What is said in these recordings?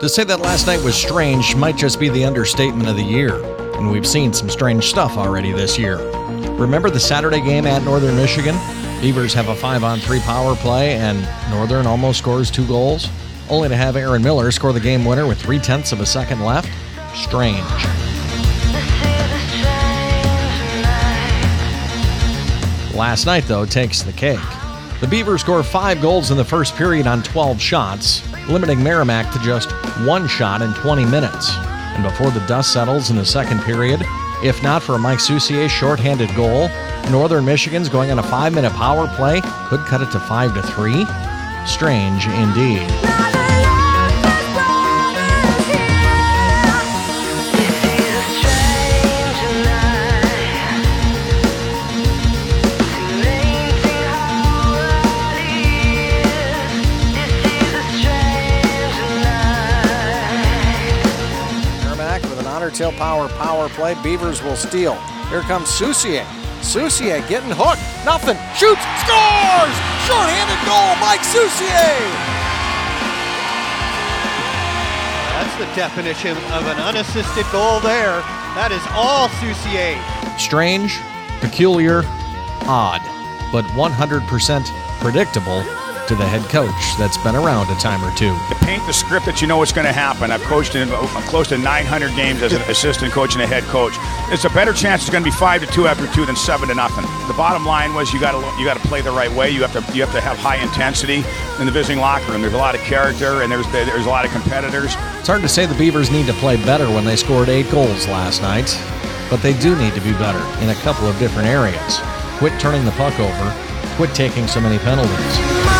To say that last night was strange might just be the understatement of the year, and we've seen some strange stuff already this year. Remember the Saturday game at Northern Michigan? Beavers have a 5-on-3 power play, and Northern almost scores 2 goals, only to have Aaron Miller score the game winner with 0.3 of a second left. Strange. Last night, though, takes the cake. The Beavers score 5 goals in the first period on 12 shots, limiting Merrimack to just 1 shot in 20 minutes. And before the dust settles in the second period, if not for a Mike Soucier's shorthanded goal, Northern Michigan's going on a 5-minute power play could cut it to 5-3. Strange indeed. Tail power play. Beavers will steal. Here comes Soucier. Soucier getting hooked. Nothing. Shoots. Scores! Short-handed goal. Mike Soucier. That's the definition of an unassisted goal there. That is all Soucier. Strange, peculiar, odd, but 100% predictable to the head coach that's been around a time or two. To paint the script that you know what's going to happen. I've coached in close to 900 games as an assistant coach and a head coach. It's a better chance it's going to be 5-2 after 2 than 7-0. The bottom line was you got to play the right way. You have to have high intensity in the visiting locker room. There's a lot of character and there's a lot of competitors. It's hard to say the Beavers need to play better when they scored 8 goals last night, but they do need to be better in a couple of different areas. Quit turning the puck over. Quit taking so many penalties.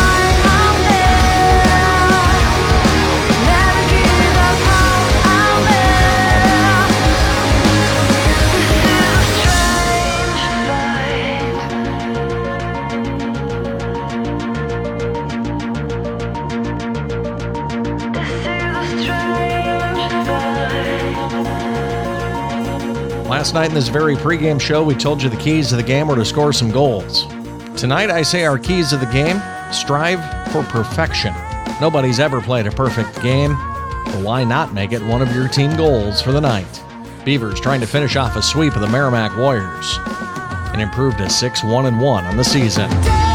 Last night in this very pregame show, we told you the keys to the game were to score some goals. Tonight, I say our keys to the game: strive for perfection. Nobody's ever played a perfect game, so why not make it one of your team goals for the night? Beavers trying to finish off a sweep of the Merrimack Warriors and improved to 6-1-1 on the season.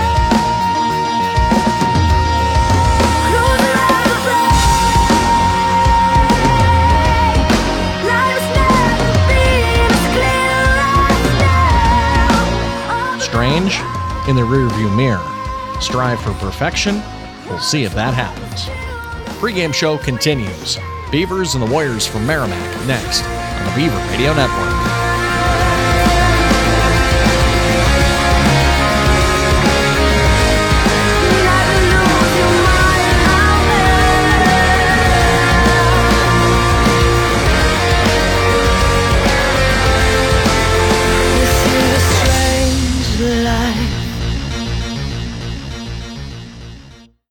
Strange in the rearview mirror. Strive for perfection. We'll see if that happens. Pre-game show continues. Beavers and the Warriors from Merrimack next on the Beaver Radio Network.